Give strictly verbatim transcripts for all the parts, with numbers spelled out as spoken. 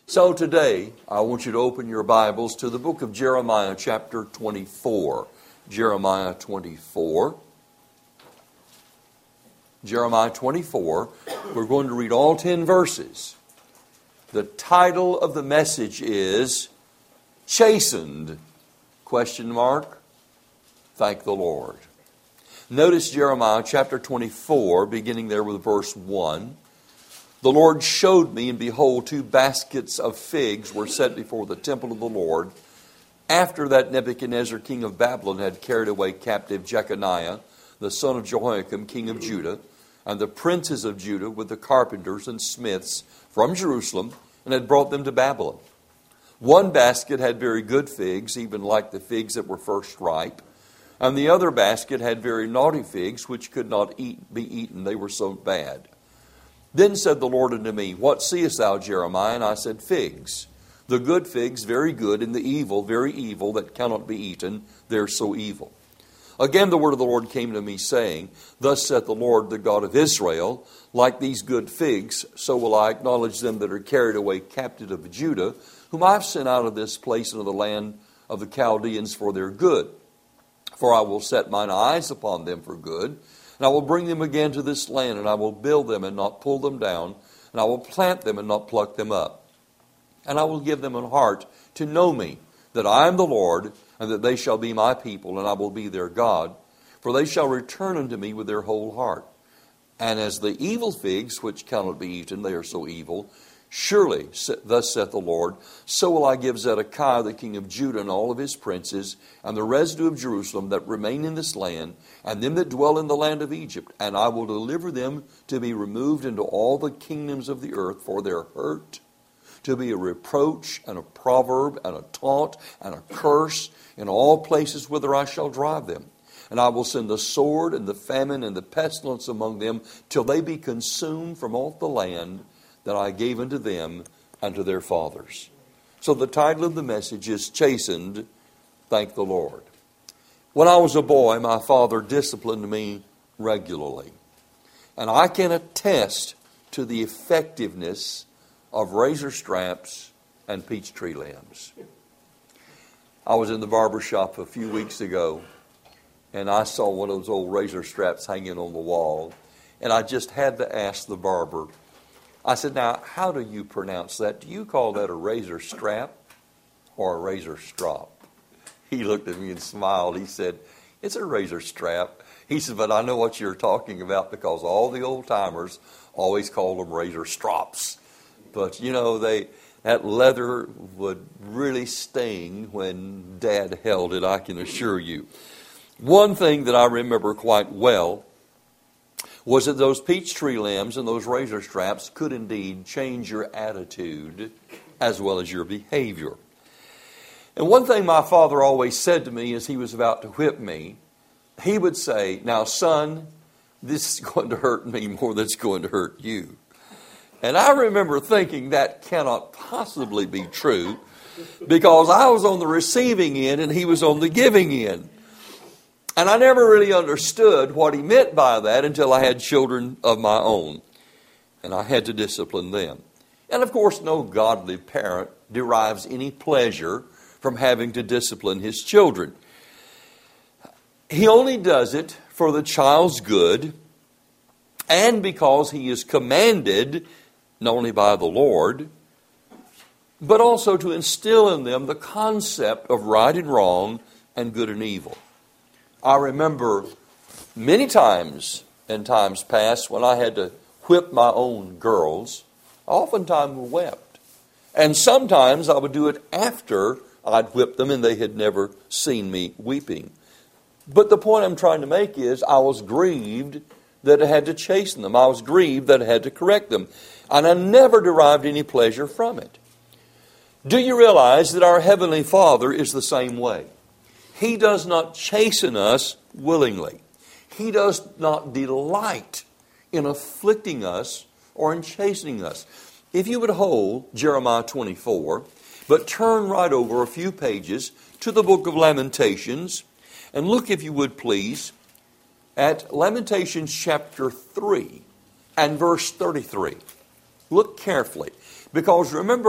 So today, I want you to open your Bibles to the book of Jeremiah, chapter twenty-four. Jeremiah twenty-four. Jeremiah twenty-four. We're going to read all ten verses. The title of the message is Chastened? Question mark. Thank the Lord. Notice Jeremiah chapter twenty-four, beginning there with verse one. The Lord showed me, and behold, two baskets of figs were set before the temple of the Lord, after that Nebuchadnezzar, king of Babylon, had carried away captive Jeconiah, the son of Jehoiakim, king of Judah, and the princes of Judah with the carpenters and smiths from Jerusalem, and had brought them to Babylon. One basket had very good figs, even like the figs that were first ripe, and the other basket had very naughty figs, which could not eat, be eaten. They were so bad. Then said the Lord unto me, What seest thou, Jeremiah? And I said, Figs. The good figs, very good, and the evil, very evil, that cannot be eaten. They're so evil. Again the word of the Lord came to me, saying, Thus saith the Lord, the God of Israel, Like these good figs, so will I acknowledge them that are carried away captive of Judah, whom I have sent out of this place into the land of the Chaldeans for their good. For I will set mine eyes upon them for good, and I will bring them again to this land, and I will build them and not pull them down, and I will plant them and not pluck them up. And I will give them an heart to know me, that I am the Lord, and that they shall be my people, and I will be their God. For they shall return unto me with their whole heart. And as the evil figs, which cannot be eaten, they are so evil, surely, thus saith the Lord, so will I give Zedekiah the king of Judah and all of his princes, and the residue of Jerusalem that remain in this land, and them that dwell in the land of Egypt, and I will deliver them to be removed into all the kingdoms of the earth for their hurt, to be a reproach and a proverb and a taunt and a curse in all places whither I shall drive them. And I will send the sword and the famine and the pestilence among them till they be consumed from off the land that I gave unto them and to their fathers. So the title of the message is Chastened, Thank the Lord. When I was a boy, my father disciplined me regularly. And I can attest to the effectiveness of razor straps and peach tree limbs. I was in the barber shop a few weeks ago, and I saw one of those old razor straps hanging on the wall. And I just had to ask the barber, I said, now, how do you pronounce that? Do you call that a razor strap or a razor strop? He looked at me and smiled. He said, it's a razor strap. He said, but I know what you're talking about because all the old timers always called them razor strops. But, you know, they that leather would really sting when Dad held it, I can assure you. One thing that I remember quite well was that those peach tree limbs and those razor straps could indeed change your attitude as well as your behavior. And one thing my father always said to me as he was about to whip me, he would say, now son, this is going to hurt me more than it's going to hurt you. And I remember thinking that cannot possibly be true because I was on the receiving end and he was on the giving end. And I never really understood what he meant by that until I had children of my own. And I had to discipline them. And of course, no godly parent derives any pleasure from having to discipline his children. He only does it for the child's good and because he is commanded, not only by the Lord, but also to instill in them the concept of right and wrong and good and evil. I remember many times in times past when I had to whip my own girls, I oftentimes wept. And sometimes I would do it after I'd whipped them and they had never seen me weeping. But the point I'm trying to make is I was grieved that I had to chasten them. I was grieved that I had to correct them. And I never derived any pleasure from it. Do you realize that our Heavenly Father is the same way? He does not chasten us willingly. He does not delight in afflicting us or in chastening us. If you would hold Jeremiah twenty-four, but turn right over a few pages to the book of Lamentations, and look, if you would please, at Lamentations chapter three and verse thirty-three. Look carefully, because remember,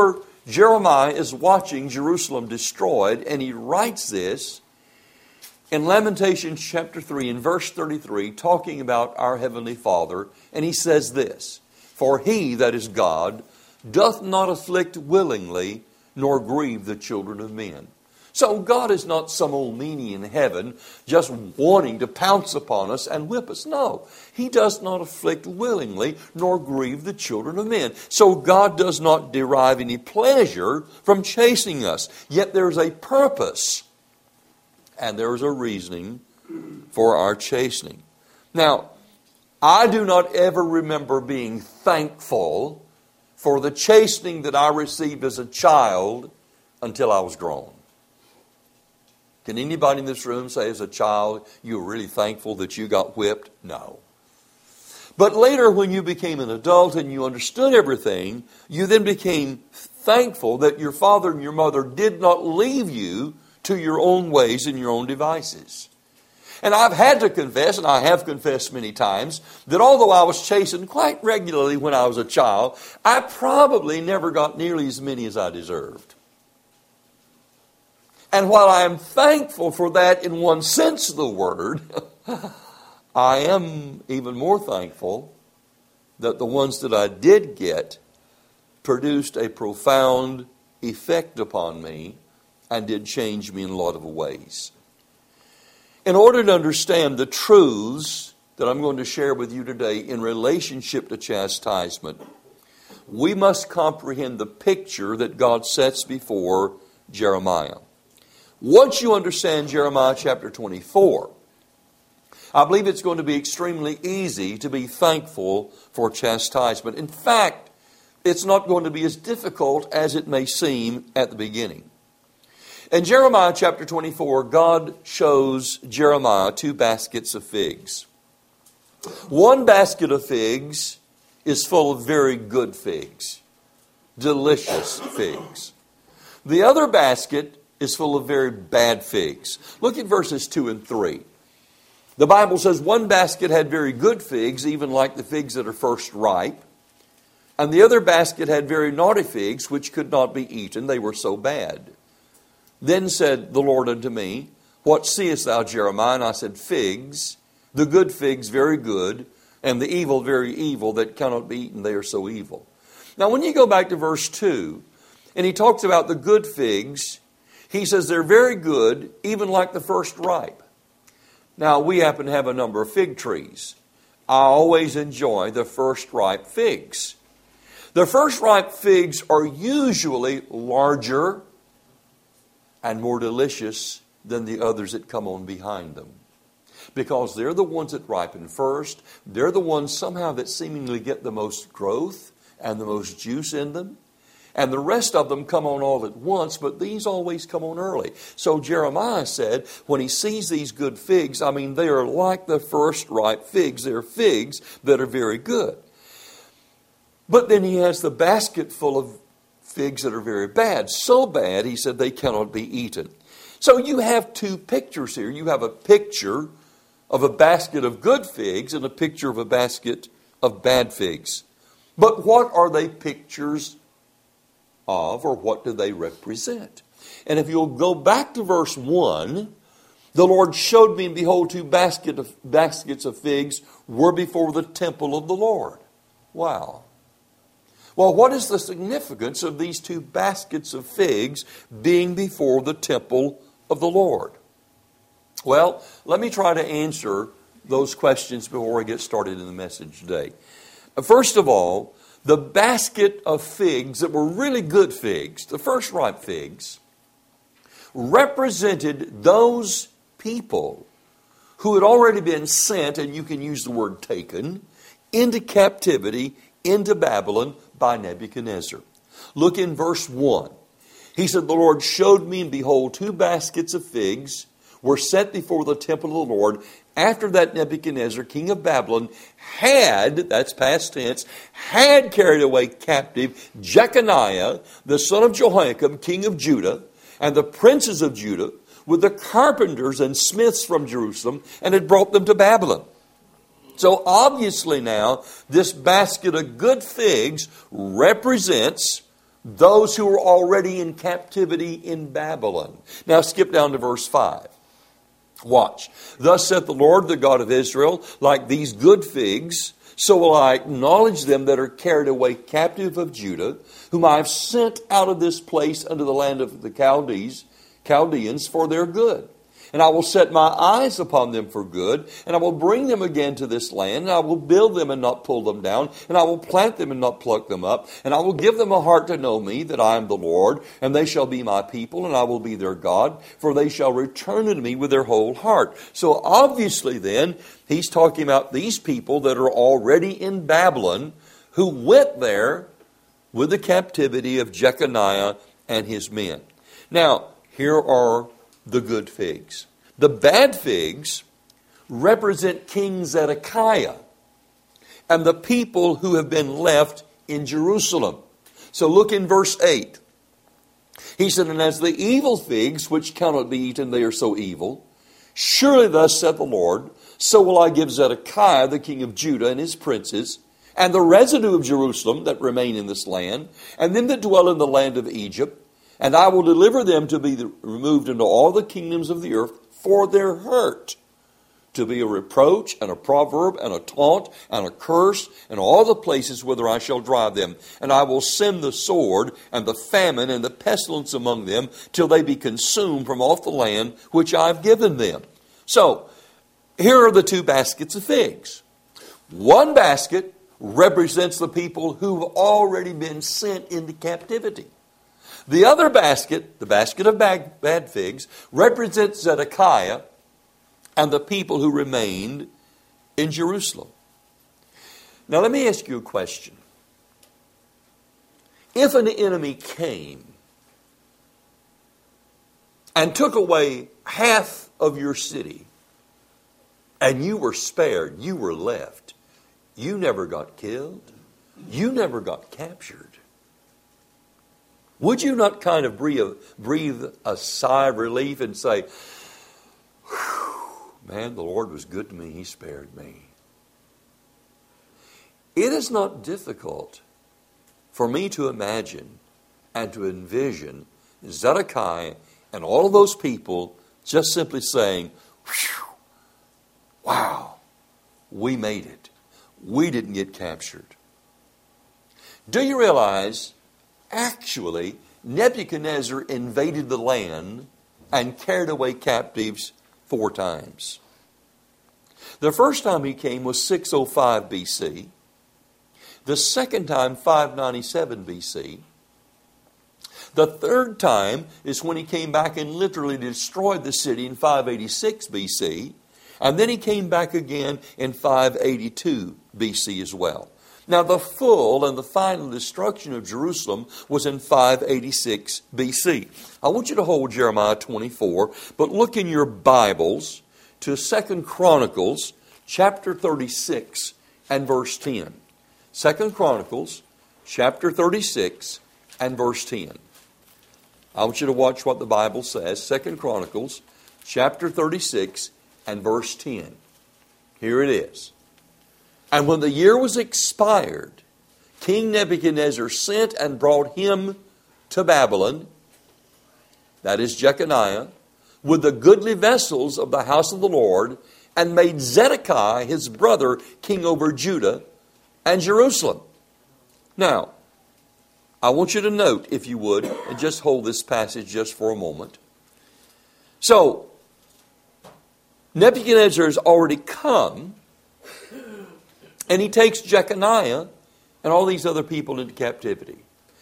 Jeremiah is watching Jerusalem destroyed, and he writes this in Lamentations chapter three and verse thirty-three, talking about our Heavenly Father, and he says this, "For he, that is God, doth not afflict willingly, nor grieve the children of men." So God is not some old meanie in heaven just wanting to pounce upon us and whip us. No, He does not afflict willingly nor grieve the children of men. So God does not derive any pleasure from chasing us. Yet there is a purpose and there is a reasoning for our chastening. Now, I do not ever remember being thankful for the chastening that I received as a child until I was grown. Can anybody in this room say as a child you were really thankful that you got whipped? No. But later when you became an adult and you understood everything, you then became thankful that your father and your mother did not leave you to your own ways and your own devices. And I've had to confess, and I have confessed many times, that although I was chastened quite regularly when I was a child, I probably never got nearly as many as I deserved. And while I am thankful for that in one sense of the word, I am even more thankful that the ones that I did get produced a profound effect upon me and did change me in a lot of ways. In order to understand the truths that I'm going to share with you today in relationship to chastisement, we must comprehend the picture that God sets before Jeremiah. Once you understand Jeremiah chapter twenty-four, I believe it's going to be extremely easy to be thankful for chastisement. In fact, it's not going to be as difficult as it may seem at the beginning. In Jeremiah chapter twenty-four, God shows Jeremiah two baskets of figs. One basket of figs is full of very good figs, delicious figs. The other basket is full of very bad figs. Look at verses two and three. The Bible says one basket had very good figs, even like the figs that are first ripe. And the other basket had very naughty figs, which could not be eaten. They were so bad. Then said the Lord unto me, What seest thou, Jeremiah? And I said, Figs, the good figs very good, and the evil very evil, that cannot be eaten. They are so evil. Now when you go back to verse two, and he talks about the good figs, he says they're very good, even like the first ripe. Now, we happen to have a number of fig trees. I always enjoy the first ripe figs. The first ripe figs are usually larger and more delicious than the others that come on behind them. Because they're the ones that ripen first. They're the ones somehow that seemingly get the most growth and the most juice in them. And the rest of them come on all at once, but these always come on early. So Jeremiah said, when he sees these good figs, I mean, they are like the first ripe figs. They're figs that are very good. But then he has the basket full of figs that are very bad. So bad, he said, they cannot be eaten. So you have two pictures here. You have a picture of a basket of good figs and a picture of a basket of bad figs. But what are they pictures of, or what do they represent? And if you'll go back to verse one, the Lord showed me, and behold, two basket of, baskets of figs were before the temple of the Lord. Wow. Well, what is the significance of these two baskets of figs being before the temple of the Lord? Well, let me try to answer those questions before I get started in the message today. First of all, the basket of figs that were really good figs, the first ripe figs, represented those people who had already been sent, and you can use the word taken, into captivity, into Babylon by Nebuchadnezzar. Look in verse one. He said, The Lord showed me, and behold, two baskets of figs were set before the temple of the Lord, after that Nebuchadnezzar, king of Babylon, had, that's past tense, had carried away captive Jeconiah, the son of Jehoiakim, king of Judah, and the princes of Judah, with the carpenters and smiths from Jerusalem, and had brought them to Babylon. So obviously now, this basket of good figs represents those who are already in captivity in Babylon. Now skip down to verse five. Watch. Thus saith the Lord, the God of Israel, like these good figs, so will I acknowledge them that are carried away captive of Judah, whom I have sent out of this place unto the land of the Chaldees, Chaldeans for their good. And I will set my eyes upon them for good, and I will bring them again to this land, and I will build them and not pull them down, and I will plant them and not pluck them up, and I will give them a heart to know me, that I am the Lord, and they shall be my people, and I will be their God, for they shall return unto me with their whole heart. So obviously then, he's talking about these people that are already in Babylon, who went there with the captivity of Jeconiah and his men. Now, here are the good figs. The bad figs represent King Zedekiah and the people who have been left in Jerusalem. So look in verse eight. He said, and as the evil figs, which cannot be eaten, they are so evil. Surely thus saith the Lord, so will I give Zedekiah, the king of Judah, and his princes, and the residue of Jerusalem that remain in this land, and them that dwell in the land of Egypt, and I will deliver them to be removed into all the kingdoms of the earth for their hurt, to be a reproach and a proverb and a taunt and a curse in all the places whither I shall drive them. And I will send the sword and the famine and the pestilence among them till they be consumed from off the land which I have given them. So, here are the two baskets of figs. One basket represents the people who've already been sent into captivity. The other basket, the basket of bad, bad figs, represents Zedekiah and the people who remained in Jerusalem. Now let me ask you a question. If an enemy came and took away half of your city, and you were spared, you were left, you never got killed, you never got captured, would you not kind of breathe, breathe a sigh of relief and say, man, the Lord was good to me, He spared me? It is not difficult for me to imagine and to envision Zedekiah and all of those people just simply saying, wow, we made it. We didn't get captured. Do you realize, actually, Nebuchadnezzar invaded the land and carried away captives four times. The first time he came was six oh five B C. The second time, five ninety-seven B C. The third time is when he came back and literally destroyed the city in five eighty-six B C. And then he came back again in five eighty-two B C as well. Now, the full and the final destruction of Jerusalem was in five eighty-six B C. I want you to hold Jeremiah twenty-four, but look in your Bibles to Second Chronicles chapter thirty-six and verse ten. Second Chronicles chapter thirty-six and verse ten. I want you to watch what the Bible says. Second Chronicles chapter thirty-six and verse ten. Here it is. And when the year was expired, King Nebuchadnezzar sent and brought him to Babylon, that is Jeconiah, with the goodly vessels of the house of the Lord, and made Zedekiah his brother king over Judah and Jerusalem. Now, I want you to note, if you would, and just hold this passage just for a moment. So, Nebuchadnezzar has already come, and he takes Jeconiah and all these other people into captivity.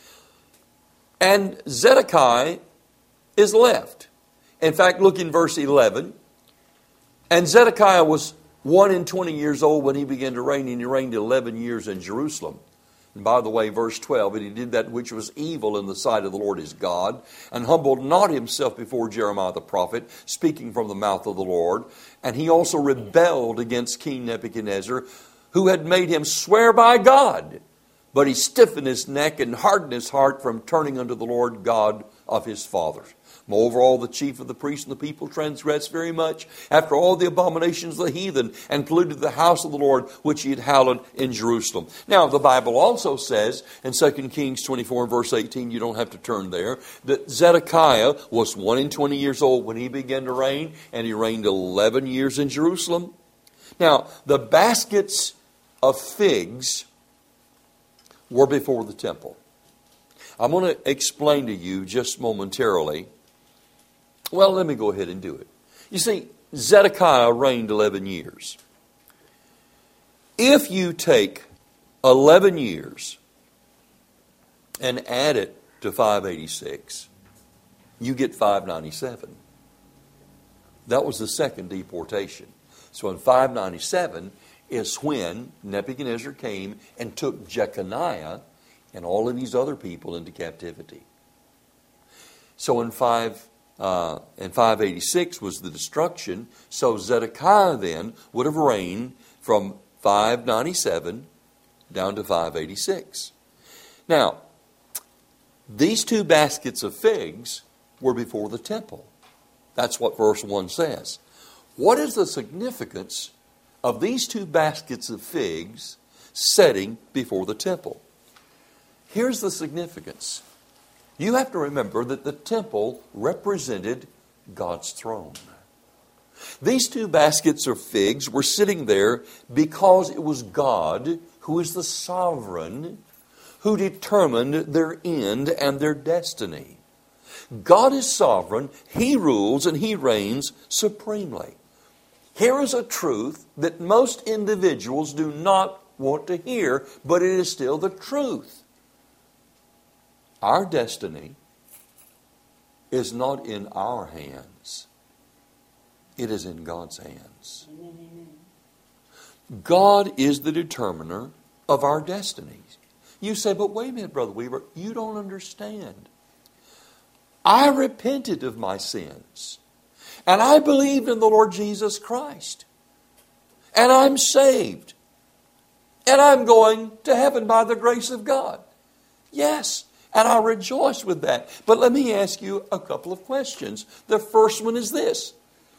And Zedekiah is left. In fact, look in verse eleven. And Zedekiah was one and twenty years old when he began to reign, and he reigned eleven years in Jerusalem. And by the way, verse twelve, and he did that which was evil in the sight of the Lord his God, and humbled not himself before Jeremiah the prophet, speaking from the mouth of the Lord. And he also rebelled against King Nebuchadnezzar, who had made him swear by God but he stiffened his neck and hardened his heart from turning unto the Lord God of his fathers. Moreover, all the chief of the priests and the people transgressed very much after all the abominations of the heathen, and polluted the house of the Lord, which he had hallowed in Jerusalem. Now, the Bible also says in Second Kings twenty-four and verse eighteen, you don't have to turn there, that Zedekiah was one and twenty years old when he began to reign, and he reigned eleven years in Jerusalem. Now, the baskets of figs were before the temple. I'm going to explain to you just momentarily. Well, let me go ahead and do it. You see, Zedekiah reigned eleven years. If you take eleven years and add it to five eighty-six, you get five ninety-seven. That was the second deportation. So in five ninety-seven is when Nebuchadnezzar came and took Jeconiah and all of these other people into captivity. So in five uh, and five eighty-six was the destruction. So Zedekiah then would have reigned from five ninety-seven down to five eighty-six. Now, these two baskets of figs were before the temple. That's what verse one says. What is the significance of these two baskets of figs setting before the temple? Here's the significance. You have to remember that the temple represented God's throne. These two baskets of figs were sitting there because it was God, who is the sovereign, who determined their end and their destiny. God is sovereign, He rules, and He reigns supremely. Here is a truth that most individuals do not want to hear, but it is still the truth. Our destiny is not in our hands. It is in God's hands. God is the determiner of our destinies. You say, but wait a minute, Brother Weaver, you don't understand. I repented of my sins. And I believed in the Lord Jesus Christ. And I'm saved. And I'm going to heaven by the grace of God. Yes, and I rejoice with that. But let me ask you a couple of questions. The first one is this.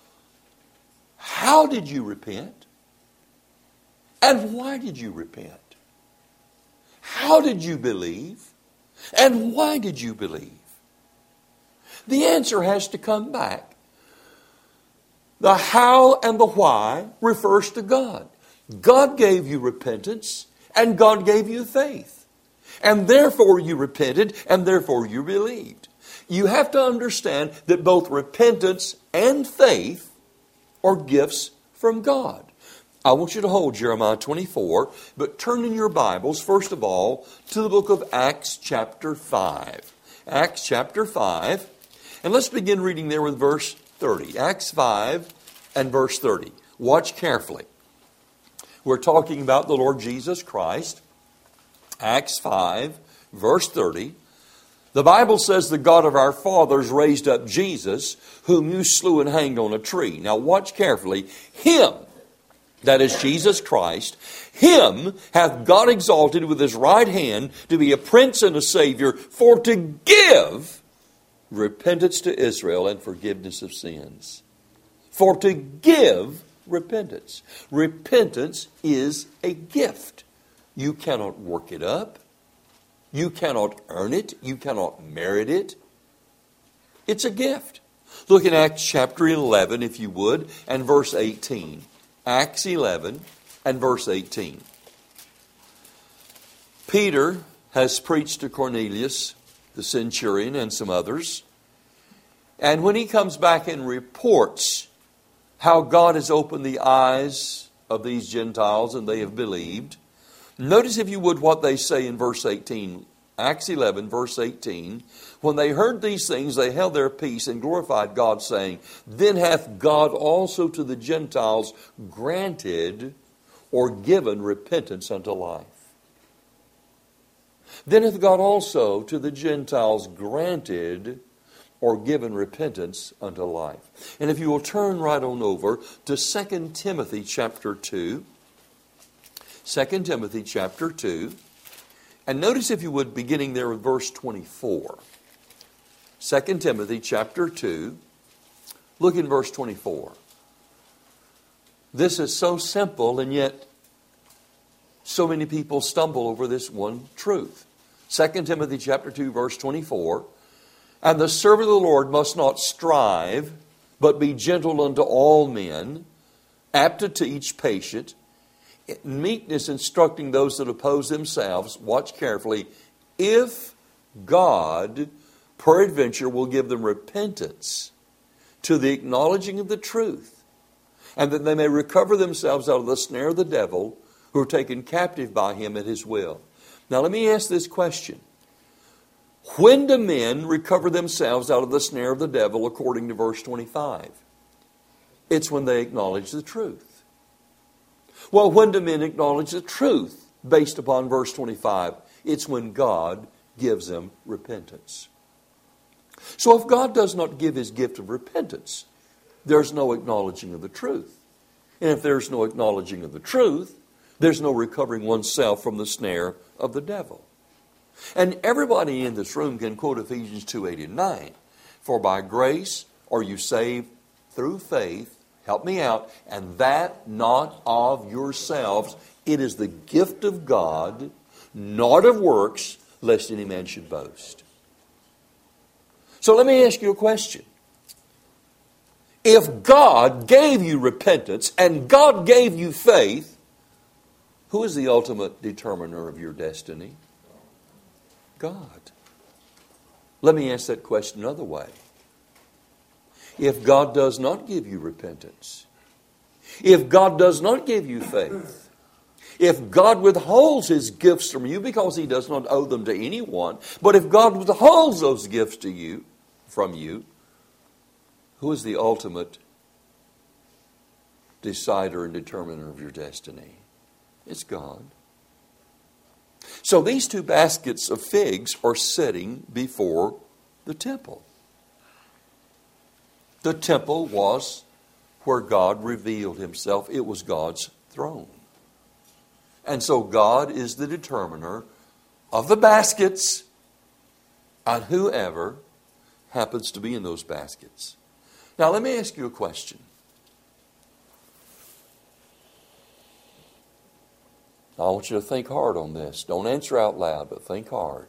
How did you repent? And why did you repent? How did you believe? And why did you believe? The answer has to come back. The how and the why refers to God. God gave you repentance, and God gave you faith. And therefore you repented, and therefore you believed. You have to understand that both repentance and faith are gifts from God. I want you to hold Jeremiah twenty-four, but turn in your Bibles, first of all, to the book of Acts chapter five. Acts chapter five. And let's begin reading there with verse thirty. Acts five and verse thirty. Watch carefully. We're talking about the Lord Jesus Christ. Acts five, verse thirty. The Bible says the God of our fathers raised up Jesus, whom you slew and hanged on a tree. Now watch carefully. Him, that is Jesus Christ, Him hath God exalted with His right hand to be a prince and a Savior, for to give repentance to Israel and forgiveness of sins. For to give repentance. Repentance is a gift. You cannot work it up. You cannot earn it. You cannot merit it. It's a gift. Look in Acts chapter eleven, if you would, and verse eighteen. Acts eleven and verse eighteen. Peter has preached to Cornelius, the centurion, and some others. And when he comes back and reports how God has opened the eyes of these Gentiles and they have believed, notice, if you would, what they say in verse eighteen. Acts eleven, verse eighteen. When they heard these things, they held their peace and glorified God, saying, Then hath God also to the Gentiles granted or given repentance unto life. Then hath God also to the Gentiles granted or given repentance unto life. And if you will turn right on over to Second Timothy chapter two. Second Timothy chapter two. And notice, if you would, beginning there with verse twenty-four. Second Timothy chapter two. Look in verse twenty-four. This is so simple, and yet so many people stumble over this one truth. Second Timothy chapter two, verse twenty-four. And the servant of the Lord must not strive, but be gentle unto all men, apt to teach, patient, in meekness instructing those that oppose themselves. Watch carefully. If God peradventure will give them repentance to the acknowledging of the truth, and that they may recover themselves out of the snare of the devil, who are taken captive by him at his will. Now let me ask this question. When do men recover themselves out of the snare of the devil according to verse twenty-five? It's when they acknowledge the truth. Well, when do men acknowledge the truth based upon verse twenty-five? It's when God gives them repentance. So if God does not give his gift of repentance, there's no acknowledging of the truth. And if there's no acknowledging of the truth, there's no recovering oneself from the snare of the devil. And everybody in this room can quote Ephesians two, eight and nine. For by grace are you saved through faith, help me out, and that not of yourselves. It is the gift of God, not of works, lest any man should boast. So let me ask you a question. If God gave you repentance and God gave you faith, who is the ultimate determiner of your destiny? God. Let me ask that question another way. If God does not give you repentance, if God does not give you faith, if God withholds his gifts from you because he does not owe them to anyone, but if God withholds those gifts to you, from you, who is the ultimate decider and determiner of your destiny? It's God. So these two baskets of figs are sitting before the temple. The temple was where God revealed himself. It was God's throne. And so God is the determiner of the baskets and whoever happens to be in those baskets. Now let me ask you a question. I want you to think hard on this. Don't answer out loud, but think hard.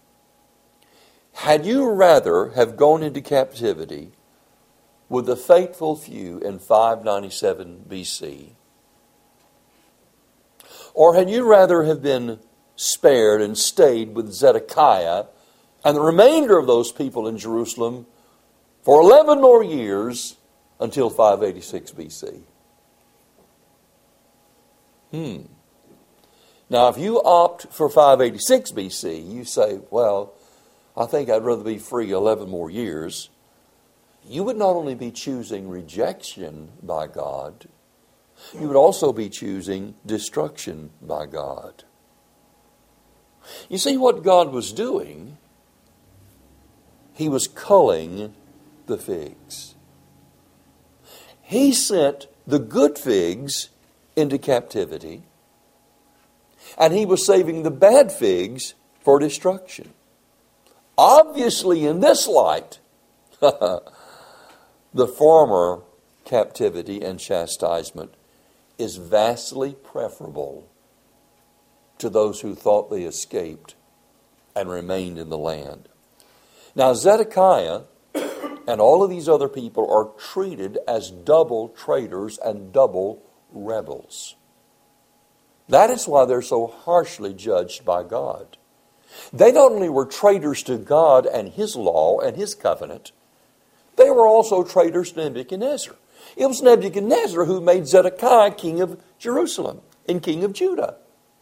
Had you rather have gone into captivity with the faithful few in five ninety-seven B C, or had you rather have been spared and stayed with Zedekiah and the remainder of those people in Jerusalem for eleven more years until five eighty-six B C? Hmm. Now, if you opt for five eighty-six B C, you say, well, I think I'd rather be free eleven more years. You would not only be choosing rejection by God, you would also be choosing destruction by God. You see what God was doing? He was culling the figs. He sent the good figs into captivity, and he was saving the bad figs for destruction. Obviously, in this light, the former captivity and chastisement is vastly preferable to those who thought they escaped and remained in the land. Now, Zedekiah and all of these other people are treated as double traitors and double rebels. That is why they're so harshly judged by God. They not only were traitors to God and his law and his covenant, they were also traitors to Nebuchadnezzar. It was Nebuchadnezzar who made Zedekiah king of Jerusalem and king of Judah.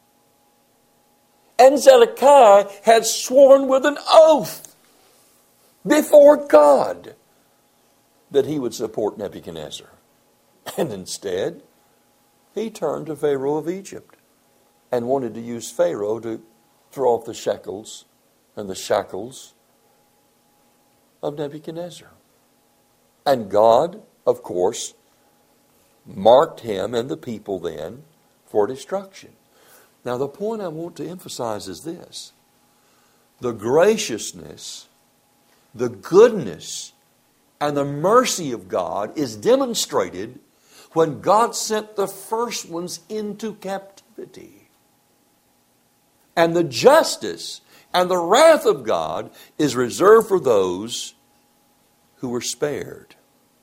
And Zedekiah had sworn with an oath before God that he would support Nebuchadnezzar. And instead, he turned to Pharaoh of Egypt and wanted to use Pharaoh to throw off the shekels and the shackles of Nebuchadnezzar. And God, of course, marked him and the people then for destruction. Now, the point I want to emphasize is this. The graciousness, the goodness, and the mercy of God is demonstrated when God sent the first ones into captivity. And the justice and the wrath of God is reserved for those who were spared.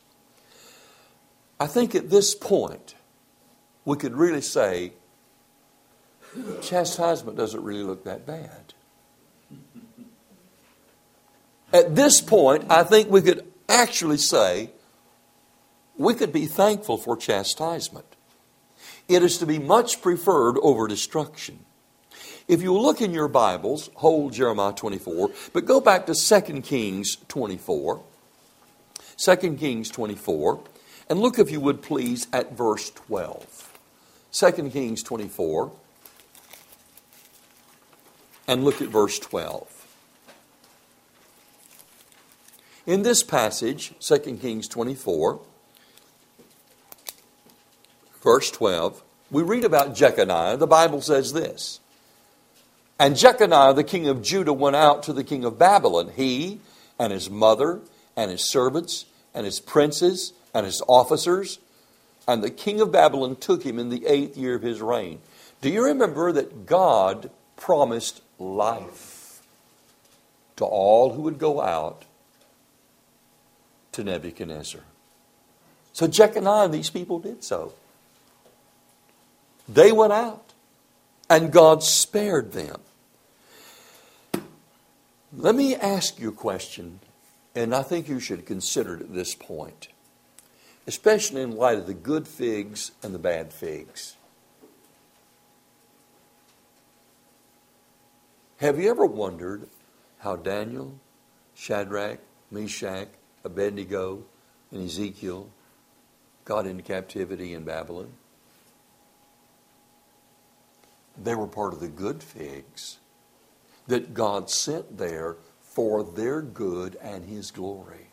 I think at this point, we could really say, chastisement doesn't really look that bad. At this point, I think we could actually say, we could be thankful for chastisement. It is to be much preferred over destruction. If you look in your Bibles, hold Jeremiah twenty-four, but go back to Second Kings twenty-four. Second Kings twenty-four, and look, if you would please, at verse twelve. Second Kings twenty-four, and look at verse twelve. In this passage, Second Kings twenty-four, verse twelve, we read about Jeconiah. The Bible says this. And Jeconiah, the king of Judah, went out to the king of Babylon, he and his mother and his servants and his princes and his officers. And the king of Babylon took him in the eighth year of his reign. Do you remember that God promised life to all who would go out to Nebuchadnezzar? So Jeconiah and these people did so. They went out, and God spared them. Let me ask you a question, and I think you should consider it at this point, especially in light of the good figs and the bad figs. Have you ever wondered how Daniel, Shadrach, Meshach, Abednego, and Ezekiel got into captivity in Babylon? They were part of the good figs that God sent there for their good and His glory.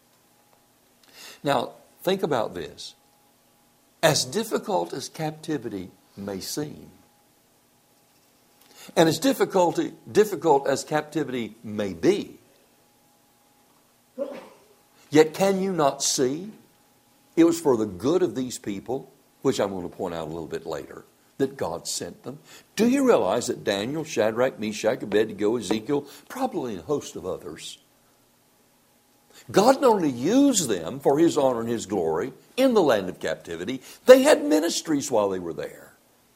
Now, think about this. As difficult as captivity may seem, and as difficult, difficult as captivity may be, yet can you not see it was for the good of these people, which I'm going to point out a little bit later, that God sent them? Do you realize that Daniel, Shadrach, Meshach, Abednego, Ezekiel, probably a host of others, God not only used them for His honor and His glory in the land of captivity, they had ministries while they were there.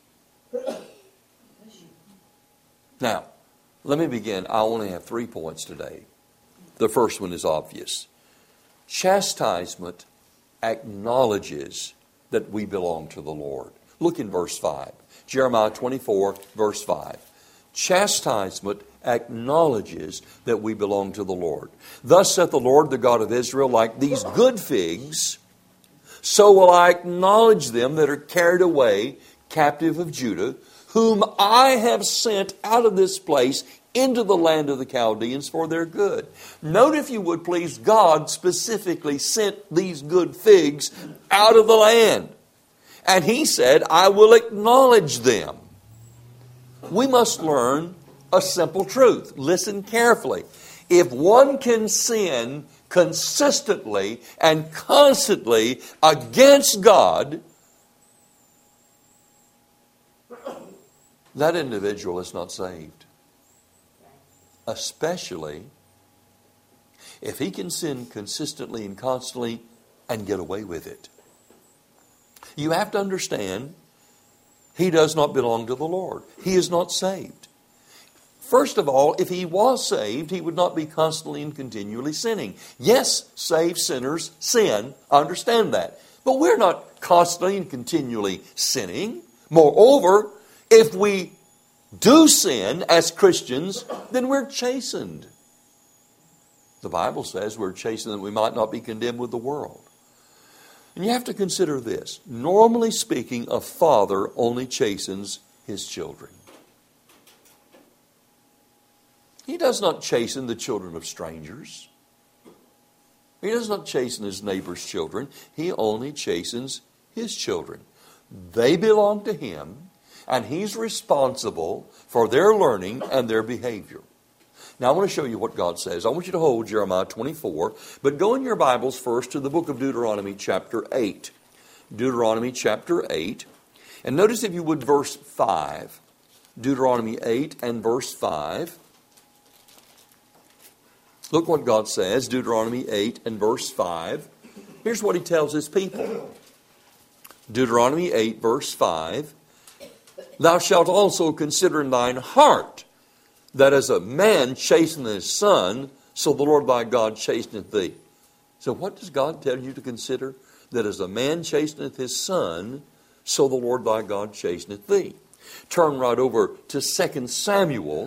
Now, let me begin. I only have three points today. The first one is obvious. Chastisement acknowledges that we belong to the Lord. Look in verse five. Jeremiah twenty-four, verse five. Chastisement acknowledges that we belong to the Lord. Thus saith the Lord, the God of Israel, like these good figs, so will I acknowledge them that are carried away captive of Judah, whom I have sent out of this place into the land of the Chaldeans for their good. Note, if you would please, God specifically sent these good figs out of the land. And He said, I will acknowledge them. We must learn a simple truth. Listen carefully. If one can sin consistently and constantly against God, that individual is not saved. Especially if he can sin consistently and constantly and get away with it. You have to understand, he does not belong to the Lord. He is not saved. First of all, if he was saved, he would not be constantly and continually sinning. Yes, saved sinners sin. I understand that. But we're not constantly and continually sinning. Moreover, if we do sin as Christians, then we're chastened. The Bible says we're chastened that we might not be condemned with the world. And you have to consider this. Normally speaking, a father only chastens his children. He does not chasten the children of strangers. He does not chasten his neighbor's children. He only chastens his children. They belong to him. And He's responsible for their learning and their behavior. Now, I want to show you what God says. I want you to hold Jeremiah twenty-four, but go in your Bibles first to the book of Deuteronomy chapter eight. Deuteronomy chapter eight. And notice, if you would, verse five. Deuteronomy eight and verse five. Look what God says, Deuteronomy eight and verse five. Here's what He tells His people. Deuteronomy eight, verse five. Thou shalt also consider in thine heart that as a man chasteneth his son, so the Lord thy God chasteneth thee. So what does God tell you to consider? That as a man chasteneth his son, so the Lord thy God chasteneth thee. Turn right over to Second Samuel,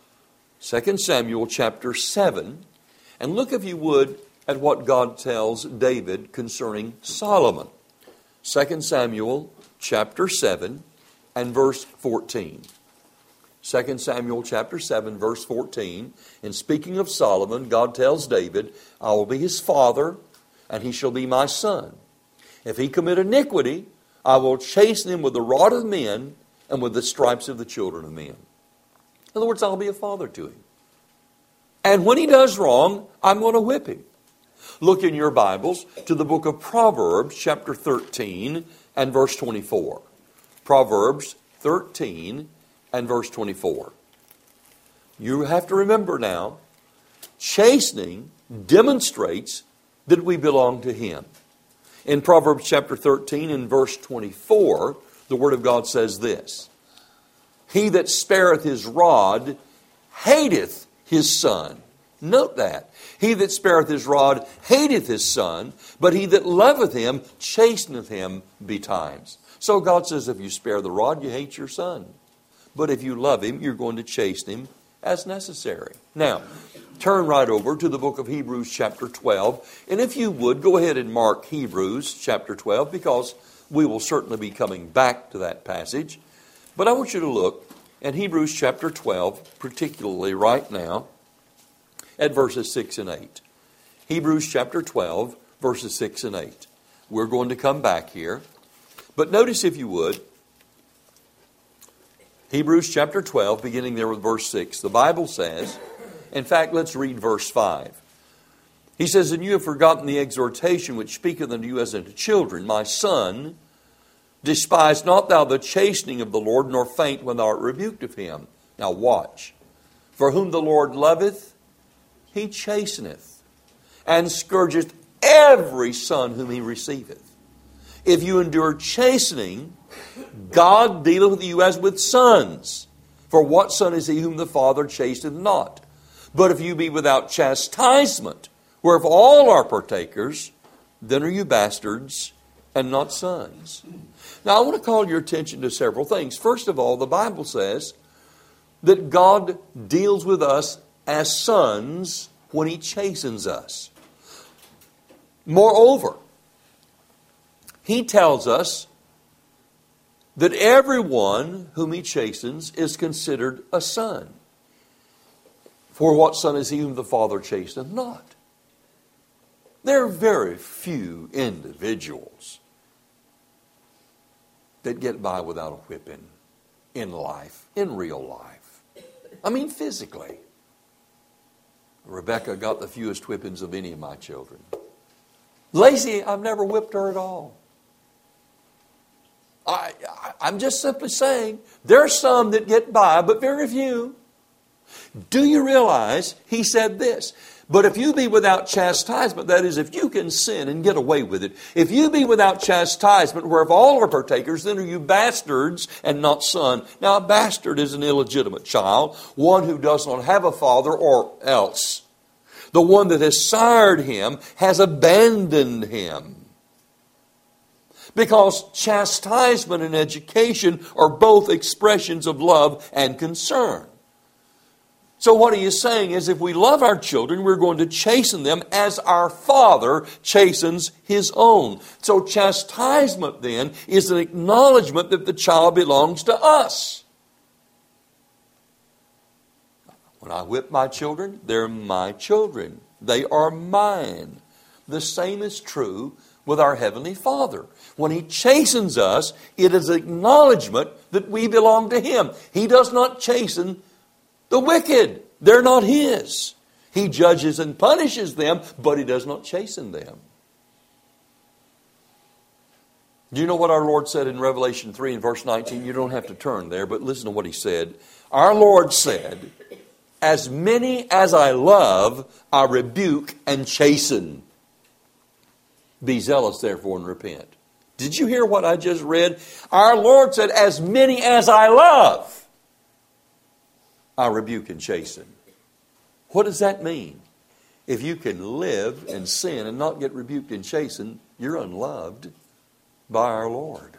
Second Samuel chapter seven, and look, if you would, at what God tells David concerning Solomon. Second Samuel chapter seven and verse fourteen. Second Samuel chapter seven, verse fourteen. And speaking of Solomon, God tells David, I will be his father, and he shall be my son. If he commit iniquity, I will chasten him with the rod of men and with the stripes of the children of men. In other words, I'll be a father to him. And when he does wrong, I'm going to whip him. Look in your Bibles to the book of Proverbs, chapter thirteen and verse twenty-four. Proverbs thirteen and verse twenty-four. You have to remember now, chastening demonstrates that we belong to Him. In Proverbs chapter thirteen and verse twenty-four, the Word of God says this: He that spareth his rod hateth his son. Note that. He that spareth his rod hateth his son, but he that loveth him chasteneth him betimes. So God says, if you spare the rod, you hate your son. But if you love him, you're going to chasten him as necessary. Now, turn right over to the book of Hebrews chapter twelve. And if you would, go ahead and mark Hebrews chapter twelve, because we will certainly be coming back to that passage. But I want you to look at Hebrews chapter twelve, particularly right now, at verses six and eight. Hebrews chapter twelve, verses six and eight. We're going to come back here. But notice, if you would, Hebrews chapter twelve, beginning there with verse six. The Bible says, in fact, let's read verse five. He says, And you have forgotten the exhortation which speaketh unto you as unto children. My son, despise not thou the chastening of the Lord, nor faint when thou art rebuked of him. Now watch. For whom the Lord loveth, He chasteneth, and scourgeth every son whom He receiveth. If you endure chastening, God dealeth with you as with sons. For what son is he whom the Father chasteneth not? But if you be without chastisement, whereof all are partakers, then are you bastards and not sons. Now I want to call your attention to several things. First of all, the Bible says that God deals with us as sons when He chastens us. Moreover, He tells us that everyone whom He chastens is considered a son. For what son is he whom the Father chasteneth not? There are very few individuals that get by without a whipping in life, in real life. I mean physically. Rebecca got the fewest whippings of any of my children. Lacey, I've never whipped her at all. I, I, I'm just simply saying, there are some that get by, but very few. Do you realize He said this? But if you be without chastisement, that is, if you can sin and get away with it, if you be without chastisement, whereof all are partakers, then are you bastards and not son. Now, a bastard is an illegitimate child, one who does not have a father or else. The one that has sired him has abandoned him. Because chastisement and education are both expressions of love and concern. So what he is saying is, if we love our children, we're going to chasten them as our Father chastens His own. So chastisement then is an acknowledgement that the child belongs to us. When I whip my children, they're my children. They are mine. The same is true with our Heavenly Father. When He chastens us, it is acknowledgement that we belong to Him. He does not chasten the wicked. They're not His. He judges and punishes them, but He does not chasten them. Do you know what our Lord said in Revelation three and verse nineteen? You don't have to turn there, but listen to what He said. Our Lord said, "As many as I love, I rebuke and chasten. Be zealous, therefore, and repent." Did you hear what I just read? Our Lord said, "As many as I love, I rebuke and chasten." What does that mean? If you can live and sin and not get rebuked and chastened, you're unloved by our Lord.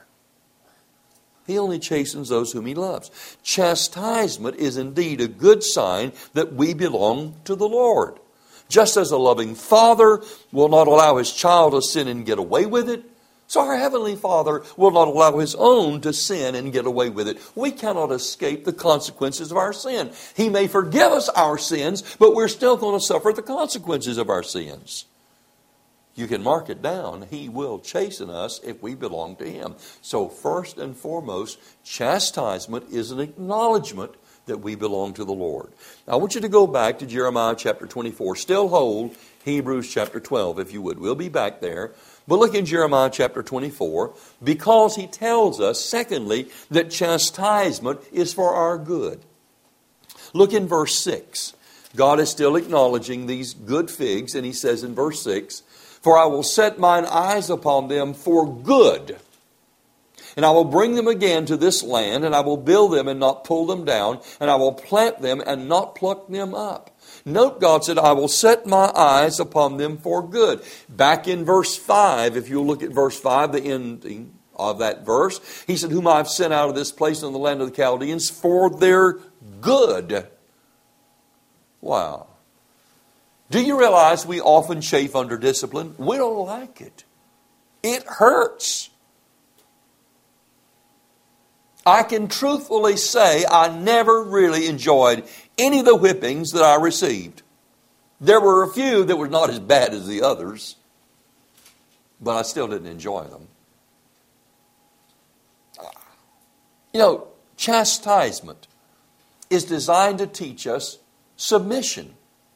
He only chastens those whom He loves. Chastisement is indeed a good sign that we belong to the Lord. Just as a loving father will not allow his child to sin and get away with it, so our Heavenly Father will not allow His own to sin and get away with it. We cannot escape the consequences of our sin. He may forgive us our sins, but we're still going to suffer the consequences of our sins. You can mark it down. He will chasten us if we belong to Him. So first and foremost, chastisement is an acknowledgement that we belong to the Lord. Now, I want you to go back to Jeremiah chapter twenty-four. Still hold Hebrews chapter twelve, if you would. We'll be back there. But look in Jeremiah chapter twenty-four, because he tells us, secondly, that chastisement is for our good. Look in verse six. God is still acknowledging these good figs, and He says in verse six, "For I will set mine eyes upon them for good. And I will bring them again to this land, and I will build them and not pull them down, and I will plant them and not pluck them up." Note, God said, "I will set my eyes upon them for good." Back in verse five, if you look at verse five, the ending of that verse, He said, "Whom I have sent out of this place in the land of the Chaldeans for their good." Wow. Do you realize we often chafe under discipline? We don't like it. It hurts. I can truthfully say I never really enjoyed any of the whippings that I received. There were a few that were not as bad as the others, but I still didn't enjoy them. You know, chastisement is designed to teach us submission,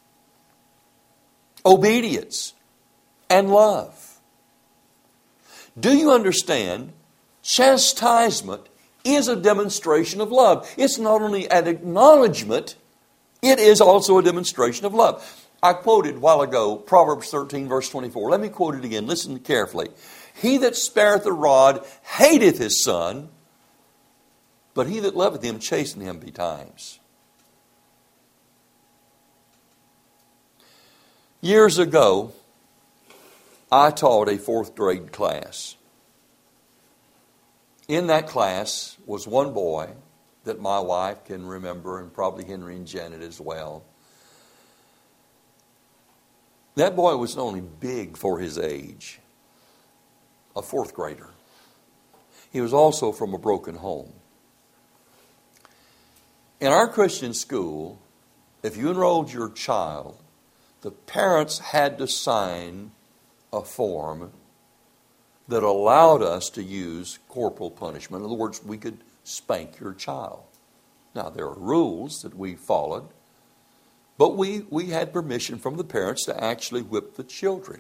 obedience, and love. Do you understand? Chastisement is a demonstration of love. It's not only an acknowledgement, it is also a demonstration of love. I quoted a while ago Proverbs thirteen verse twenty-four. Let me quote it again. Listen carefully. "He that spareth the rod hateth his son, but he that loveth him chasteneth him betimes." Years ago, I taught a fourth grade class. In that class was one boy that my wife can remember, and probably Henry and Janet as well. That boy was not only big for his age, a fourth grader. He was also from a broken home. In our Christian school, if you enrolled your child, the parents had to sign a form that allowed us to use corporal punishment. In other words, we could spank your child. Now, there are rules that we followed, but we, we had permission from the parents to actually whip the children.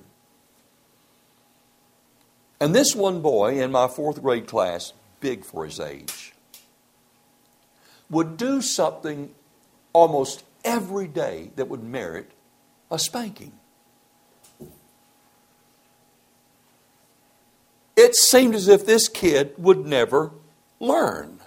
And this one boy in my fourth grade class, big for his age, would do something almost every day that would merit a spanking. It seemed as if this kid would never learn.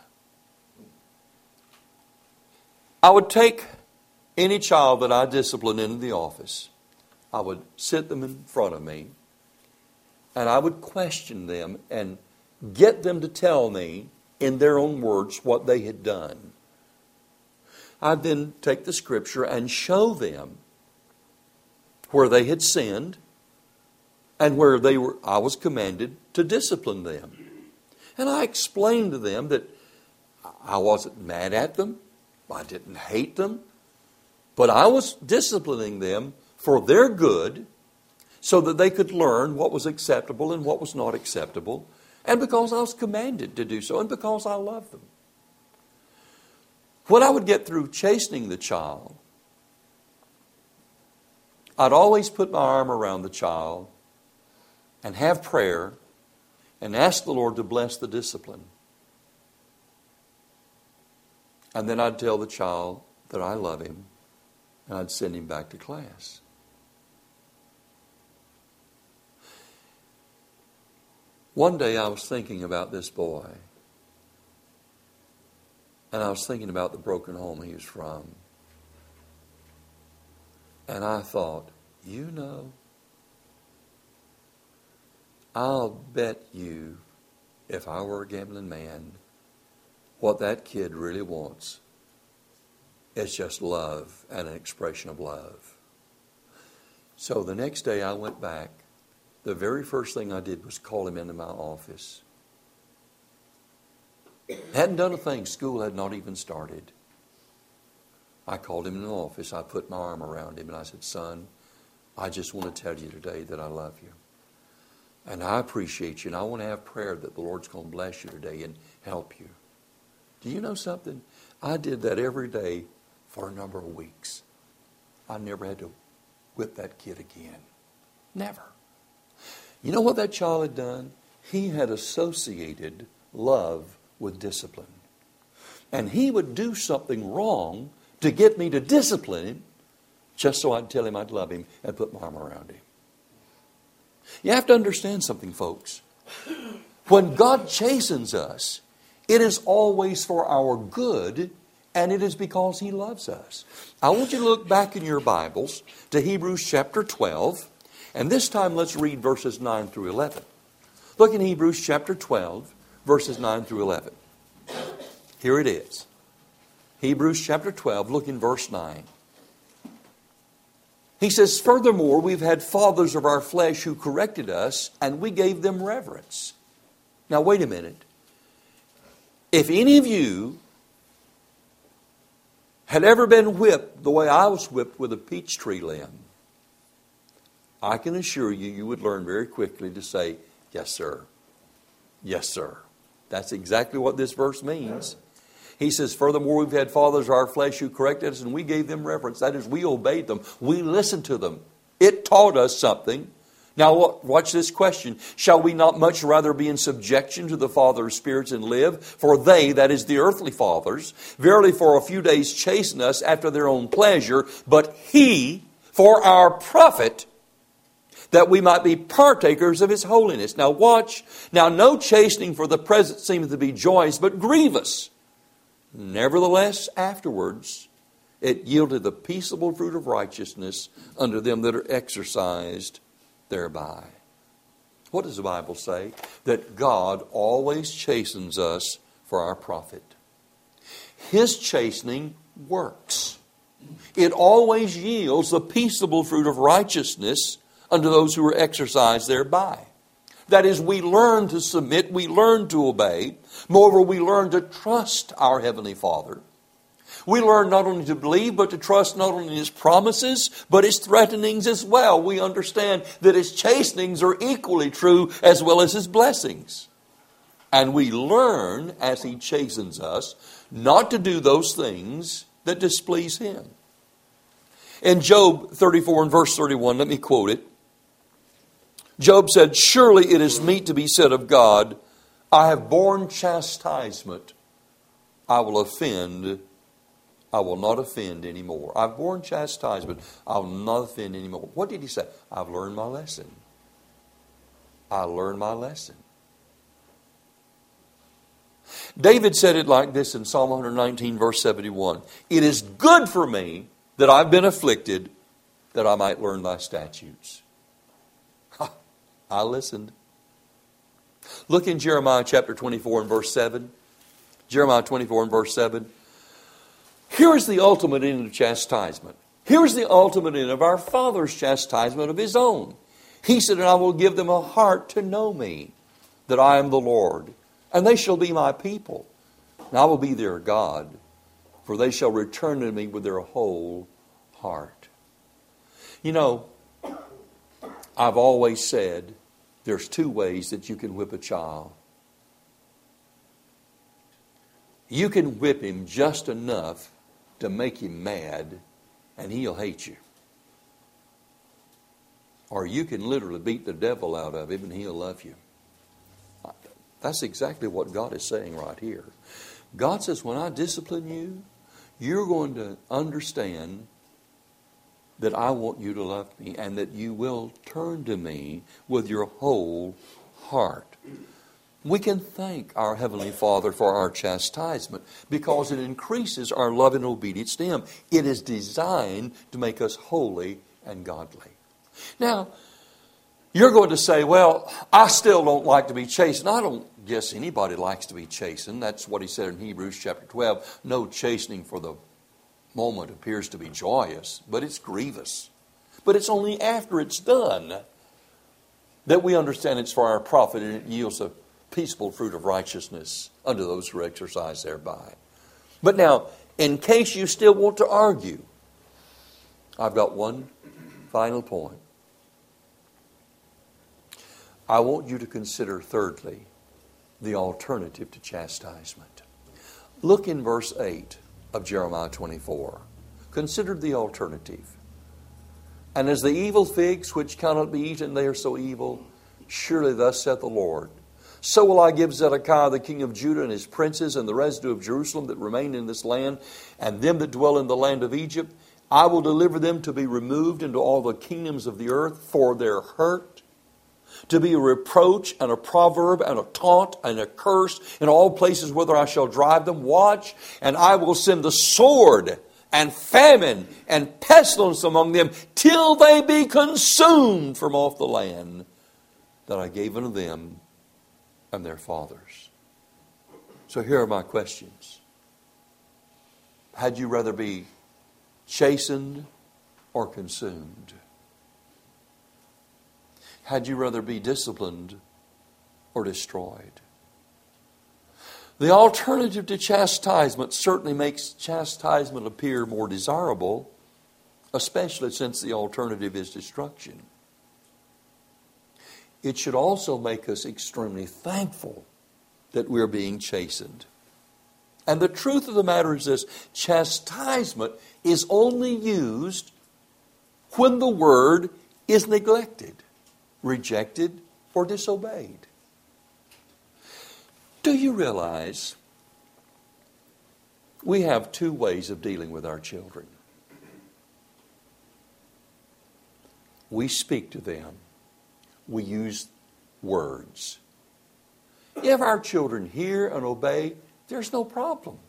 I would take any child that I disciplined into the office. I would sit them in front of me, and I would question them and get them to tell me in their own words what they had done. I'd then take the Scripture and show them where they had sinned and where they were, I was commanded to discipline them. And I explained to them that I wasn't mad at them, I didn't hate them, but I was disciplining them for their good so that they could learn what was acceptable and what was not acceptable, and because I was commanded to do so, and because I love them. When I would get through chastening the child, I'd always put my arm around the child and have prayer and ask the Lord to bless the discipline. And then I'd tell the child that I love him, and I'd send him back to class. One day I was thinking about this boy, and I was thinking about the broken home he was from. And I thought, you know, I'll bet you, if I were a gambling man, what that kid really wants is just love and an expression of love. So the next day I went back. The very first thing I did was call him into my office. Hadn't done a thing. School had not even started. I called him in the office. I put my arm around him and I said, son, I just want to tell you today that I love you. And I appreciate you. And I want to have prayer that the Lord's going to bless you today and help you. Do you know something? I did that every day for a number of weeks. I never had to whip that kid again. Never. You know what that child had done? He had associated love with discipline. And he would do something wrong to get me to discipline him, just so I'd tell him I'd love him and put my arm around him. You have to understand something, folks. When God chastens us, it is always for our good, and it is because He loves us. I want you to look back in your Bibles to Hebrews chapter twelve, and this time let's read verses nine through eleven. Look in Hebrews chapter twelve, verses nine through eleven. Here it is. Hebrews chapter twelve, look in verse nine. He says, furthermore, we've had fathers of our flesh who corrected us, and we gave them reverence. Now, wait a minute. If any of you had ever been whipped the way I was whipped with a peach tree limb, I can assure you, you would learn very quickly to say, yes, sir. Yes, sir. That's exactly what this verse means. He says, furthermore, we've had fathers of our flesh who corrected us, and we gave them reverence. That is, we obeyed them. We listened to them. It taught us something. Now, watch this question. Shall we not much rather be in subjection to the Father of spirits and live? For they, that is the earthly fathers, verily for a few days chasten us after their own pleasure, but He, for our profit, that we might be partakers of His holiness. Now watch. Now no chastening for the present seemeth to be joyous, but grievous. Nevertheless, afterwards, it yielded the peaceable fruit of righteousness unto them that are exercised thereby. What does the Bible say? That God always chastens us for our profit. His chastening works. It always yields the peaceable fruit of righteousness unto those who are exercised thereby. That is, we learn to submit, we learn to obey. Moreover, we learn to trust our Heavenly Father. We learn not only to believe, but to trust not only His promises, but His threatenings as well. We understand that His chastenings are equally true as well as His blessings. And we learn, as He chastens us, not to do those things that displease Him. In Job thirty-four and verse thirty-one, let me quote it. Job said, surely it is meet to be said of God, I have borne chastisement. I will offend. I will not offend anymore. I've borne chastisement. I will not offend anymore. What did he say? I've learned my lesson. I learned my lesson. David said it like this in Psalm one nineteen, verse seventy-one. It is good for me that I've been afflicted, that I might learn thy statutes. I listened. Look in Jeremiah chapter twenty-four and verse seven. Jeremiah twenty-four and verse seven. Here is the ultimate end of chastisement. Here is the ultimate end of our Father's chastisement of His own. He said, and I will give them a heart to know me, that I am the Lord, and they shall be my people, and I will be their God, for they shall return to me with their whole heart. You know, I've always said there's two ways that you can whip a child. You can whip him just enough to make him mad, and he'll hate you. Or you can literally beat the devil out of him, and he'll love you. That's exactly what God is saying right here. God says, when I discipline you, you're going to understand that I want you to love me and that you will turn to me with your whole heart. We can thank our Heavenly Father for our chastisement because it increases our love and obedience to Him. It is designed to make us holy and godly. Now, you're going to say, well, I still don't like to be chastened. I don't guess anybody likes to be chastened. That's what he said in Hebrews chapter twelve. No chastening for the moment appears to be joyous, but it's grievous. But it's only after it's done that we understand it's for our profit and it yields a peaceable fruit of righteousness unto those who exercise thereby. But now, in case you still want to argue, I've got one final point. I want you to consider, thirdly, the alternative to chastisement. Look in verse eight of Jeremiah twenty-four. Consider the alternative. And as the evil figs which cannot be eaten, they are so evil. Surely thus saith the Lord. So will I give Zedekiah the king of Judah and his princes and the residue of Jerusalem that remain in this land, and them that dwell in the land of Egypt. I will deliver them to be removed into all the kingdoms of the earth for their hurt, to be a reproach and a proverb and a taunt and a curse in all places whither I shall drive them. Watch, and I will send the sword and famine and pestilence among them till they be consumed from off the land that I gave unto them and their fathers. So here are my questions. Had you rather be chastened or consumed? Had you rather be disciplined or destroyed? The alternative to chastisement certainly makes chastisement appear more desirable, especially since the alternative is destruction. It should also make us extremely thankful that we're being chastened. And the truth of the matter is this: chastisement is only used when the word is neglected, rejected, or disobeyed. Do you realize we have two ways of dealing with our children? We speak to them. We use words. If our children hear and obey, there's no problem.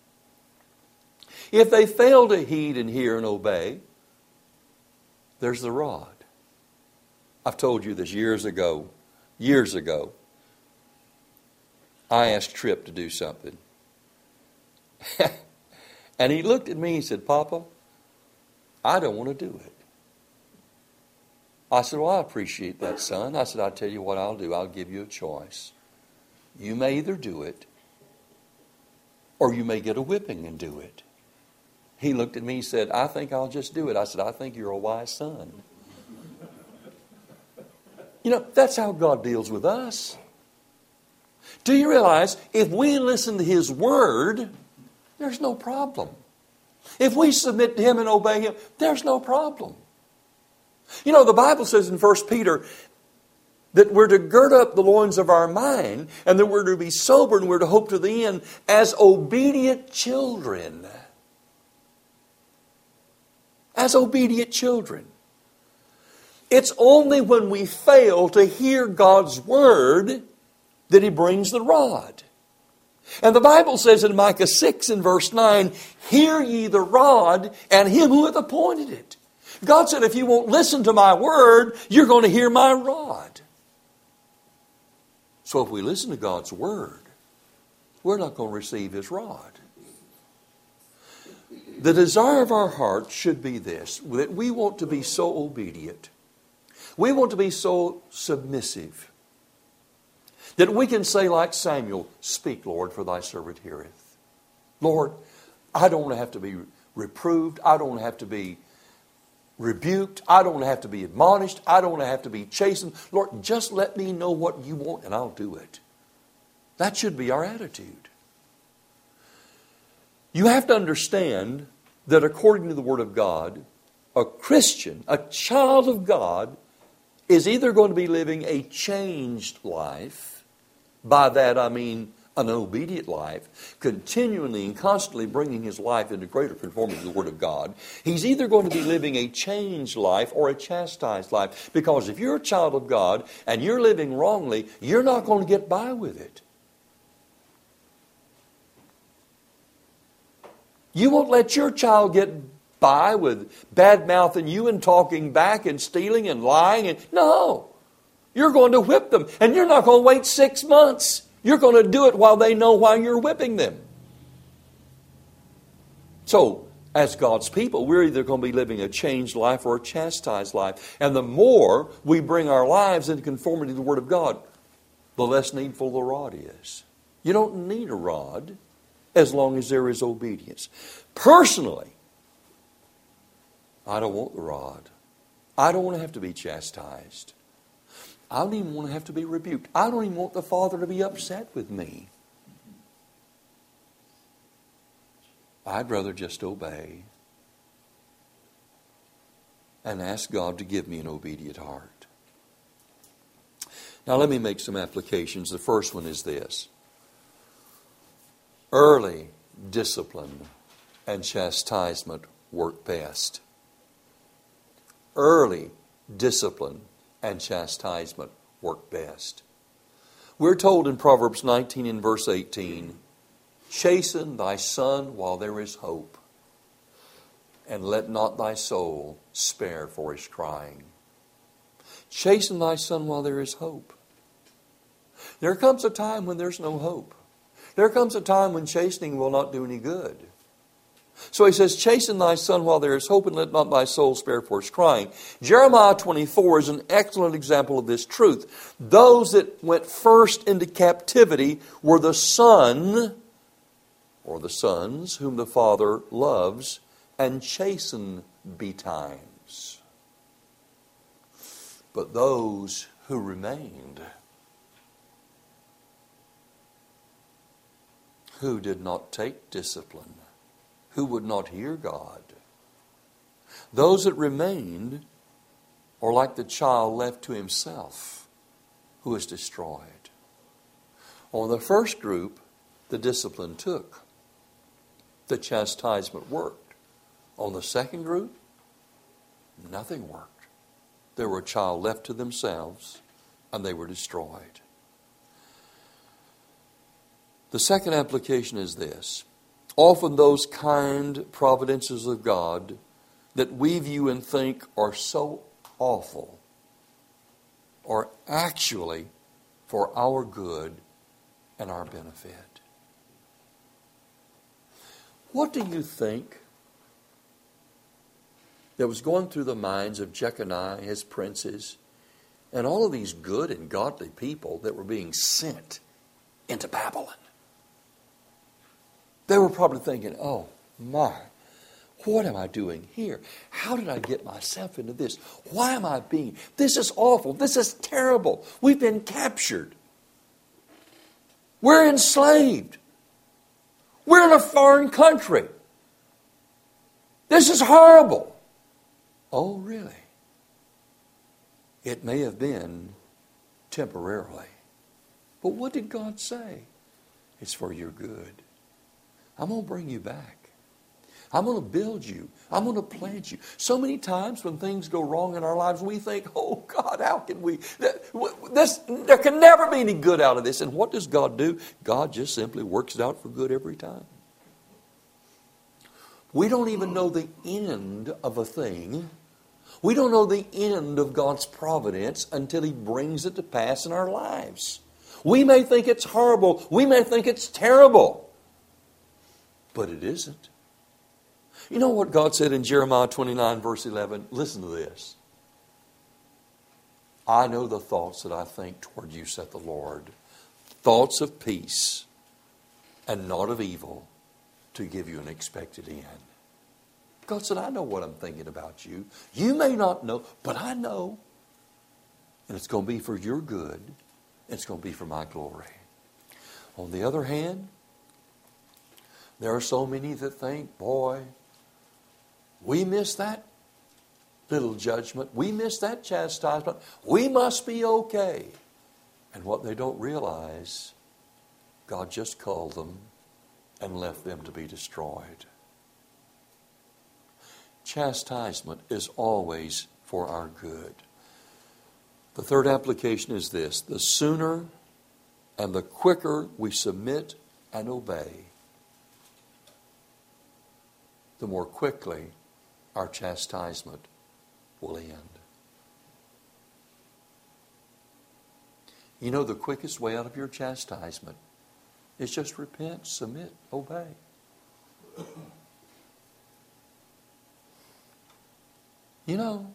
If they fail to heed and hear and obey, there's the rod. I've told you this years ago. Years ago, I asked Tripp to do something. And he looked at me and said, "Papa, I don't want to do it." I said, "Well, I appreciate that, son." I said, "I'll tell you what I'll do. I'll give you a choice. You may either do it, or you may get a whipping and do it." He looked at me and said, "I think I'll just do it." I said, "I think you're a wise son." You know, that's how God deals with us. Do you realize if we listen to His Word, there's no problem. If we submit to Him and obey Him, there's no problem. You know, the Bible says in First Peter that we're to gird up the loins of our mind and that we're to be sober and we're to hope to the end as obedient children. As obedient children. It's only when we fail to hear God's Word that He brings the rod. And the Bible says in Micah six and verse nine, "Hear ye the rod and Him who hath appointed it." God said, if you won't listen to my word, you're going to hear my rod. So if we listen to God's word, we're not going to receive His rod. The desire of our heart should be this, that we want to be so obedient. We want to be so submissive that we can say like Samuel, "Speak, Lord, for thy servant heareth." Lord, I don't want to have to be reproved. I don't want to have to be rebuked. I don't want to have to be admonished. I don't want to have to be chastened. Lord, just let me know what you want and I'll do it. That should be our attitude. You have to understand that according to the Word of God, a Christian, a child of God, is either going to be living a changed life. By that I mean an obedient life, continually and constantly bringing his life into greater conformity to the Word of God. He's either going to be living a changed life or a chastised life. Because if you're a child of God and you're living wrongly, you're not going to get by with it. You won't let your child get by with bad-mouthing you and talking back and stealing and lying. And no, you're going to whip them. And you're not going to wait six months. You're going to do it while they know why you're whipping them. So, as God's people, we're either going to be living a changed life or a chastised life. And the more we bring our lives into conformity to the Word of God, the less needful the rod is. You don't need a rod as long as there is obedience. Personally, I don't want the rod. I don't want to have to be chastised. I don't even want to have to be rebuked. I don't even want the Father to be upset with me. I'd rather just obey and ask God to give me an obedient heart. Now let me make some applications. The first one is this. Early discipline and chastisement work best. Early discipline and chastisement work best. We're told in Proverbs nineteen and verse eighteen, chasten thy son while there is hope, and let not thy soul spare for his crying. Chasten thy son while there is hope. There comes a time when there's no hope. There comes a time when chastening will not do any good. So he says, chasten thy son while there is hope, and let not thy soul spare for his crying. Jeremiah twenty-four is an excellent example of this truth. Those that went first into captivity were the son, or the sons, whom the Father loves, and chasten betimes. But those who remained, who did not take discipline, who would not hear God, those that remained are like the child left to himself who is destroyed. On the first group, the discipline took. The chastisement worked. On the second group, nothing worked. They were a child left to themselves, and they were destroyed. The second application is this. Often those kind providences of God that we view and think are so awful are actually for our good and our benefit. What do you think that was going through the minds of Jeconiah, his princes, and all of these good and godly people that were being sent into Babylon? They were probably thinking, oh my, what am I doing here? How did I get myself into this? Why am I being, this is awful, this is terrible. We've been captured. We're enslaved. We're in a foreign country. This is horrible. Oh, really? It may have been temporarily. But what did God say? It's for your good. I'm going to bring you back. I'm going to build you. I'm going to plant you. So many times when things go wrong in our lives, we think, oh God, how can we? This, there can never be any good out of this. And what does God do? God just simply works it out for good every time. We don't even know the end of a thing. We don't know the end of God's providence until He brings it to pass in our lives. We may think it's horrible. We may think it's terrible. But it isn't. You know what God said in Jeremiah twenty-nine verse eleven? Listen to this. I know the thoughts that I think toward you, saith the Lord. Thoughts of peace and not of evil, to give you an expected end. God said, I know what I'm thinking about you. You may not know, but I know. And it's going to be for your good. It's going to be for my glory. On the other hand, there are so many that think, boy, we missed that little judgment. We missed that chastisement. We must be okay. And what they don't realize, God just called them and left them to be destroyed. Chastisement is always for our good. The third application is this: the sooner and the quicker we submit and obey, the more quickly our chastisement will end. You know, the quickest way out of your chastisement is just repent, submit, obey. You know,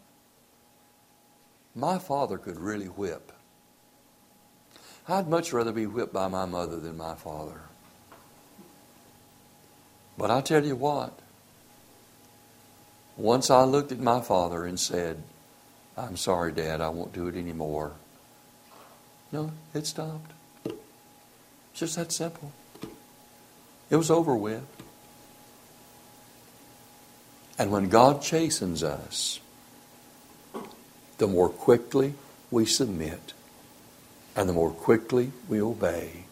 my father could really whip. I'd much rather be whipped by my mother than my father. But I tell you what, once I looked at my father and said, I'm sorry, Dad, I won't do it anymore. No, it stopped. It's just that simple. It was over with. And when God chastens us, the more quickly we submit and the more quickly we obey,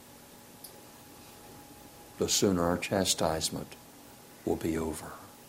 the sooner our chastisement will be over.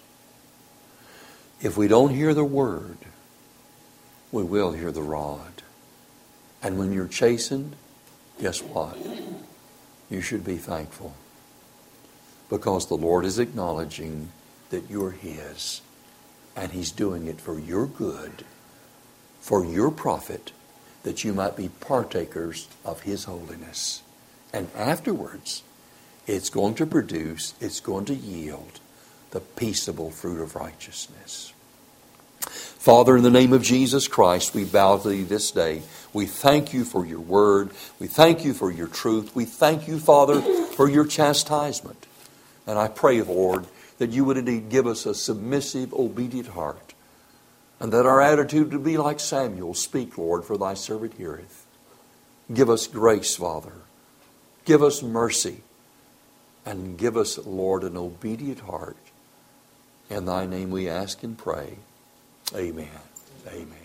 If we don't hear the word, we will hear the rod. And when you're chastened, guess what? You should be thankful, because the Lord is acknowledging that you're His, and He's doing it for your good, for your profit, that you might be partakers of His holiness. And afterwards, it's going to produce, it's going to yield the peaceable fruit of righteousness. Father, in the name of Jesus Christ, we bow to Thee this day. We thank You for Your word. We thank You for Your truth. We thank You, Father, for Your chastisement. And I pray, Lord, that You would indeed give us a submissive, obedient heart, and that our attitude would be like Samuel. Speak, Lord, for Thy servant heareth. Give us grace, Father. Give us mercy. And give us, Lord, an obedient heart. In Thy name we ask and pray. Amen. Amen.